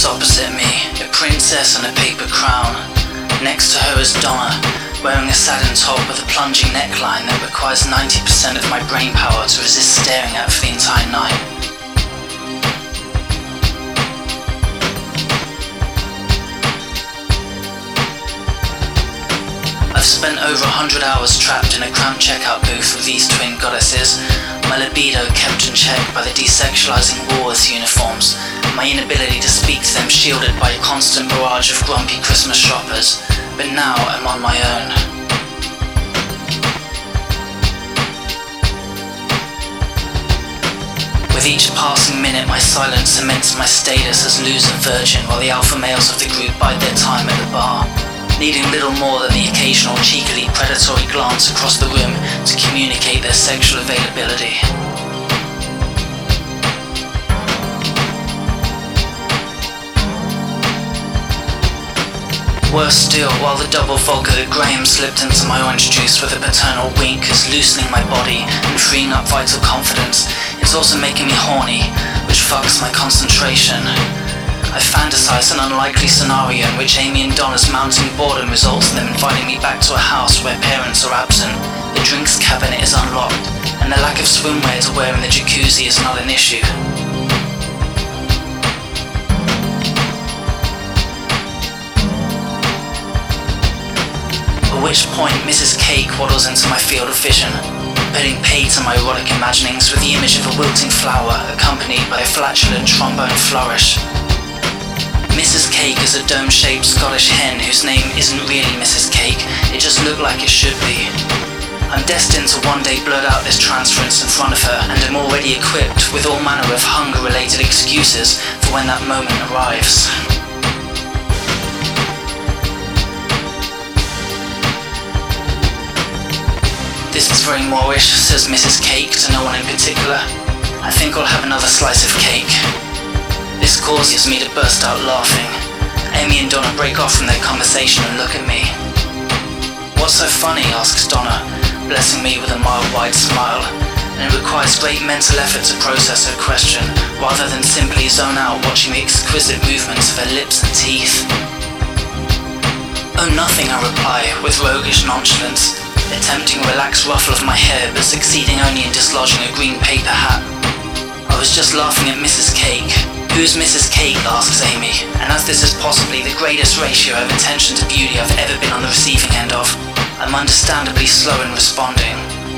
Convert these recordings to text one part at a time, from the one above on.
opposite me, a princess in a paper crown. Next to her is Donna, wearing a satin top with a plunging neckline that requires 90% of my brain power to resist staring at for the entire night. I've spent over 100 hours trapped in a cramped checkout booth with these twin goddesses, my libido kept in check by the desexualizing Woolworths uniforms, my inability to speak to them shielded by a constant barrage of grumpy Christmas shoppers. But now I'm on my own. With each passing minute, my silence cements my status as loser virgin, while the alpha males of the group bide their time at the bar, needing little more than the occasional cheekily predatory glance across the room to communicate their sexual availability. Worse still, while the double vodka that Graham slipped into my orange juice with a paternal wink is loosening my body and freeing up vital confidence, it's also making me horny, which fucks my concentration. I fantasize an unlikely scenario in which Amy and Donna's mounting boredom results in them inviting me back to a house where parents are absent, the drinks cabinet is unlocked, and the lack of swimwear to wear in the jacuzzi is not an issue. At which point Mrs. Cake waddles into my field of vision, putting pay to my erotic imaginings with the image of a wilting flower accompanied by a flatulent trombone flourish. Mrs. Cake is a dome-shaped Scottish hen whose name isn't really Mrs. Cake, it just looked like it should be. I'm destined to one day blurt out this transference in front of her, and am already equipped with all manner of hunger-related excuses for when that moment arrives. This is very Moorish, says Mrs. Cake to no one in particular. I think I'll have another slice of cake. This causes me to burst out laughing. Amy and Donna break off from their conversation and look at me. What's so funny, asks Donna, blessing me with a mild wide smile, and it requires great mental effort to process her question, rather than simply zone out watching the exquisite movements of her lips and teeth. Oh, nothing, I reply, with roguish nonchalance, attempting a relaxed ruffle of my hair but succeeding only in dislodging a green paper hat. I was just laughing at Mrs. Cake. Who's Mrs. Cake, asks Amy, and as this is possibly the greatest ratio of attention to beauty I've ever been on the receiving end of, I'm understandably slow in responding.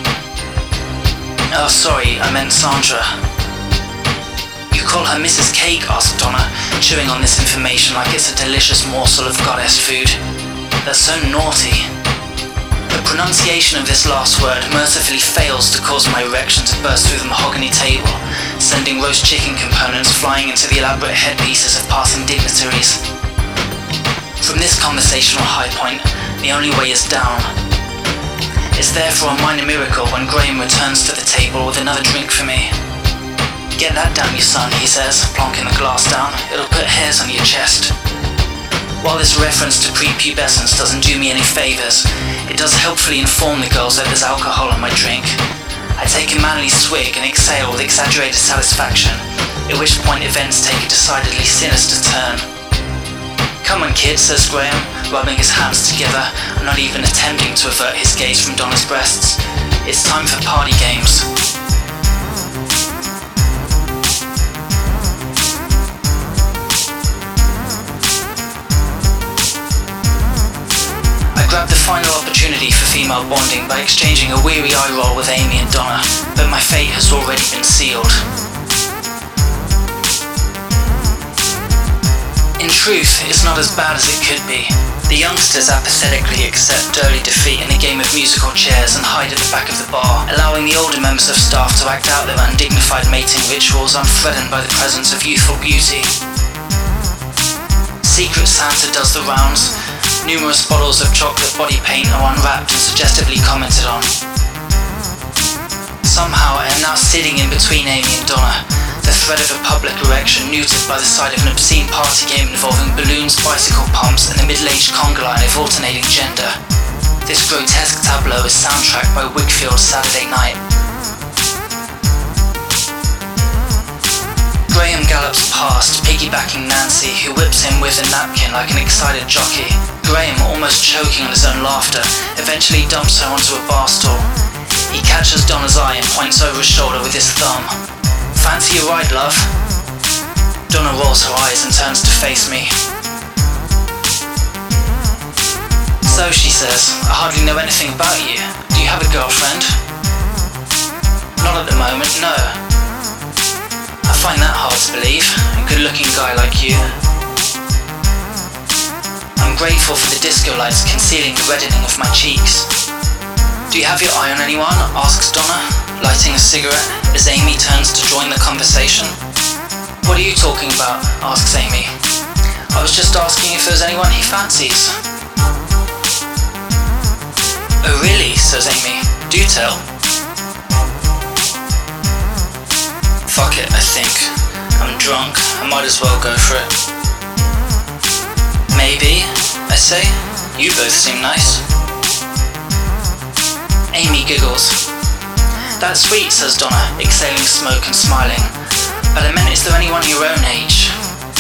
Oh, sorry, I meant Sandra. You call her Mrs. Cake, asked Donna, chewing on this information like it's a delicious morsel of goddess food. That's so naughty. The pronunciation of this last word mercifully fails to cause my erection to burst through the mahogany table, sending roast chicken components flying into the elaborate headpieces of passing dignitaries. From this conversational high point, the only way is down. It's therefore a minor miracle when Graham returns to the table with another drink for me. Get that down, you son, he says, plonking the glass down. It'll put hairs on your chest. While this reference to prepubescence doesn't do me any favours, it does helpfully inform the girls that there's alcohol in my drink. I take a manly swig and exhale with exaggerated satisfaction, at which point events take a decidedly sinister turn. Come on, kid, says Graham, rubbing his hands together and not even attempting to avert his gaze from Donna's breasts. It's time for party games. Grab the final opportunity for female bonding by exchanging a weary eye roll with Amy and Donna, but my fate has already been sealed. In truth, it's not as bad as it could be. The youngsters apathetically accept early defeat in a game of musical chairs and hide at the back of the bar, allowing the older members of staff to act out their undignified mating rituals unthreatened by the presence of youthful beauty. Secret Santa does the rounds. Numerous bottles of chocolate body paint are unwrapped and suggestively commented on. Somehow I am now sitting in between Amy and Donna, the thread of a public erection neutered by the sight of an obscene party game involving balloons, bicycle pumps, and a middle-aged conga line of alternating gender. This grotesque tableau is soundtracked by Whigfield's Saturday Night. Graham gallops past, piggybacking Nancy, who whips him with a napkin like an excited jockey. Graham, almost choking on his own laughter, eventually dumps her onto a bar stool. He catches Donna's eye and points over his shoulder with his thumb. "Fancy a ride, love?" Donna rolls her eyes and turns to face me. "So," she says, "I hardly know anything about you. Do you have a girlfriend?" "Not at the moment, no." "I find that hard to believe, a good-looking guy like you." I'm grateful for the disco lights concealing the reddening of my cheeks. "Do you have your eye on anyone?" asks Donna, lighting a cigarette as Amy turns to join the conversation. "What are you talking about?" asks Amy. "I was just asking if there's anyone he fancies." "Oh really?" says Amy. "Do tell." Fuck it, I think. I'm drunk, I might as well go for it. "Maybe," I say. "You both seem nice." Amy giggles. "That's sweet," says Donna, exhaling smoke and smiling. "But I meant, is there anyone your own age?"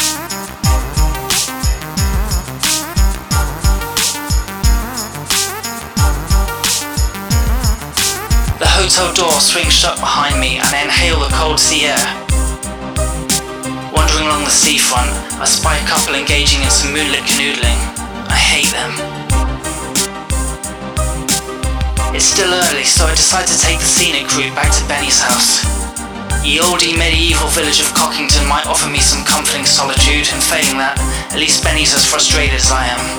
The hotel door swings shut behind me and I inhale the cold sea air. Wandering along the seafront, I spy a couple engaging in some moonlit canoodling. I hate them. It's still early, so I decide to take the scenic route back to Benny's house. The oldie medieval village of Cockington might offer me some comforting solitude, and failing that, at least Benny's as frustrated as I am.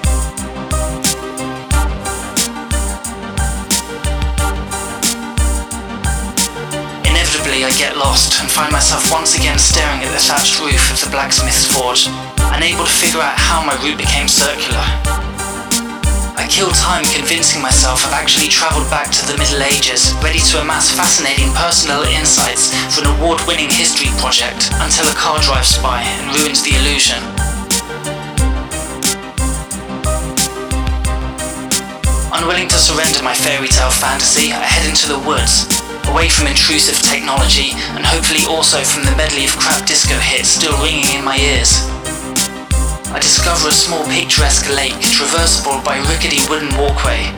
Inevitably, I get lost and find myself once again staring at the thatched roof of the blacksmith's forge, unable to figure out how my route became circular. I kill time convincing myself I've actually travelled back to the Middle Ages, ready to amass fascinating personal insights for an award-winning history project, until a car drives by and ruins the illusion. Unwilling to surrender my fairy tale fantasy, I head into the woods, away from intrusive technology and hopefully also from the medley of crap disco hits still ringing in my ears. I discover a small picturesque lake traversable by a rickety wooden walkway.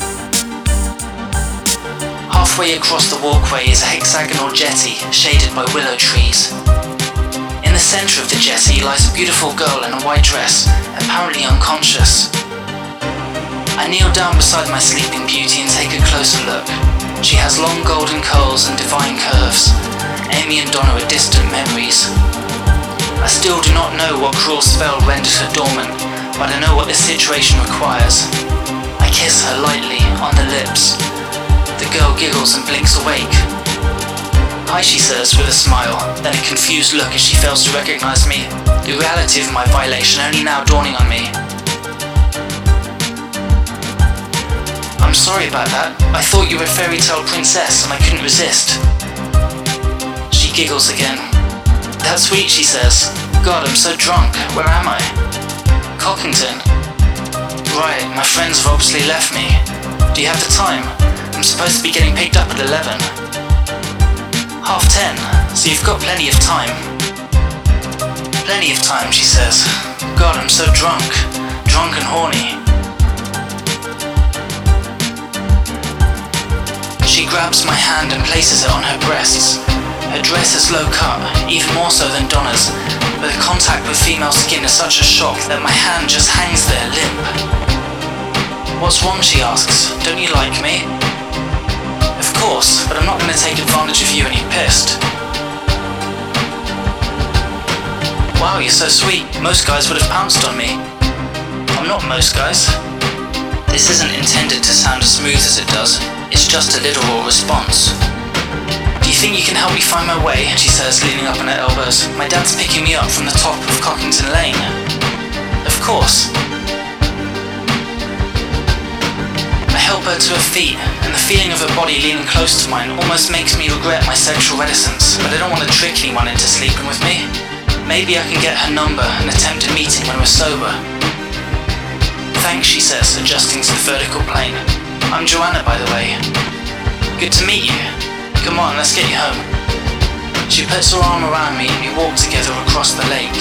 Halfway across the walkway is a hexagonal jetty shaded by willow trees. In the centre of the jetty lies a beautiful girl in a white dress, apparently unconscious. I kneel down beside my sleeping beauty and take a closer look. She has long golden curls and divine curves. Amy and Donna are distant memories. I still do not know what cruel spell rendered her dormant, but I know what this situation requires. I kiss her lightly on the lips. The girl giggles and blinks awake. "Hi," she says with a smile, then a confused look as she fails to recognize me, the reality of my violation only now dawning on me. "I'm sorry about that. I thought you were a fairy tale princess and I couldn't resist." She giggles again. "That's sweet," she says. "God, I'm so drunk. Where am I?" "Cockington." "Right, my friends have obviously left me. Do you have the time? I'm supposed to be getting picked up at 11. 10:30, so you've got plenty of time." "Plenty of time," she says. "God, I'm so drunk. Drunk and horny." She grabs my hand and places it on her breasts. Her dress is low cut, even more so than Donna's, but the contact with female skin is such a shock that my hand just hangs there limp. "What's wrong?" she asks. "Don't you like me?" "Of course, but I'm not going to take advantage of you when you're pissed." "Wow, you're so sweet. Most guys would have pounced on me." "I'm not most guys." This isn't intended to sound as smooth as it does. It's just a literal response. "Do you think you can help me find my way?" she says, leaning up on her elbows. "My dad's picking me up from the top of Cockington Lane." "Of course." I help her to her feet, and the feeling of her body leaning close to mine almost makes me regret my sexual reticence, but I don't want to trick anyone into sleeping with me. Maybe I can get her number and attempt a meeting when we're sober. "Thanks," she says, adjusting to the vertical plane. "I'm Joanna, by the way." "Good to meet you. Come on, let's get you home." She puts her arm around me and we walk together across the lake.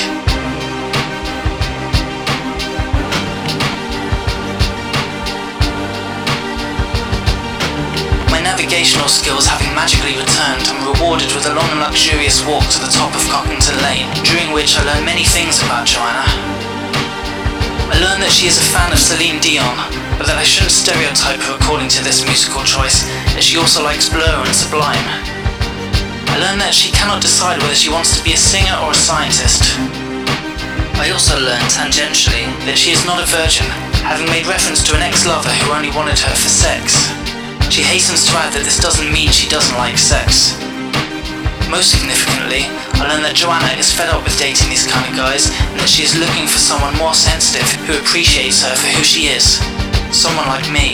My navigational skills having magically returned, I'm rewarded with a long and luxurious walk to the top of Cockington Lane, during which I learn many things about Joanna. I learned that she is a fan of Celine Dion, but that I shouldn't stereotype her according to this musical choice, as she also likes Blur and Sublime. I learned that she cannot decide whether she wants to be a singer or a scientist. I also learned tangentially that she is not a virgin, having made reference to an ex-lover who only wanted her for sex. She hastens to add that this doesn't mean she doesn't like sex. Most significantly, I learned that Joanna is fed up with dating these kind of guys and that she is looking for someone more sensitive who appreciates her for who she is. Someone like me.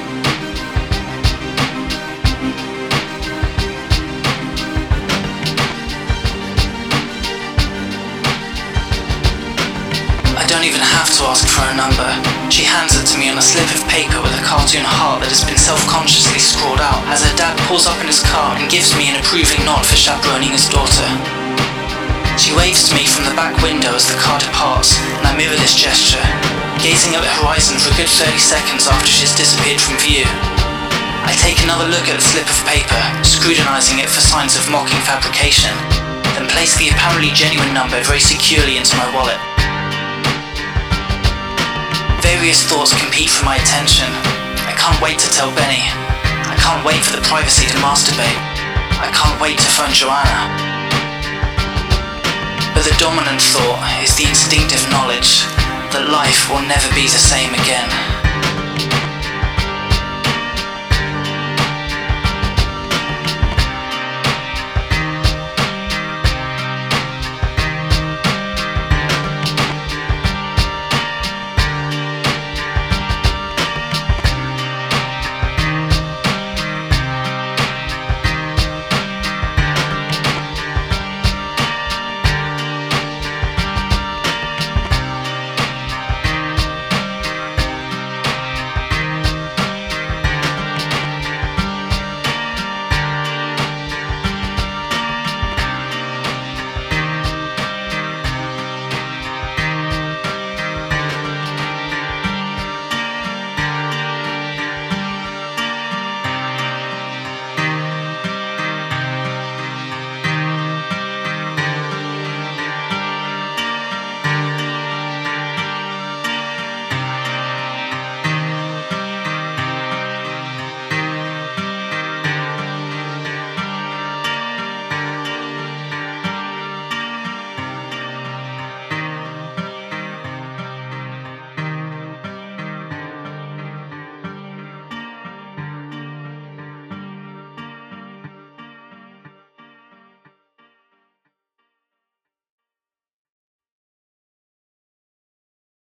I don't even have to ask for her number. She hands it to me on a slip of paper with a cartoon heart that has been self-consciously scrawled out as her dad pulls up in his car and gives me an approving nod for chaperoning his daughter. She waves to me from the back window as the car departs, and I mirror this gesture, gazing at the horizon for a good 30 seconds after she has disappeared from view. I take another look at the slip of paper, scrutinizing it for signs of mocking fabrication, then place the apparently genuine number very securely into my wallet. Various thoughts compete for my attention. I can't wait to tell Benny. I can't wait for the privacy to masturbate. I can't wait to phone Joanna. But the dominant thought is the instinctive knowledge that life will never be the same again.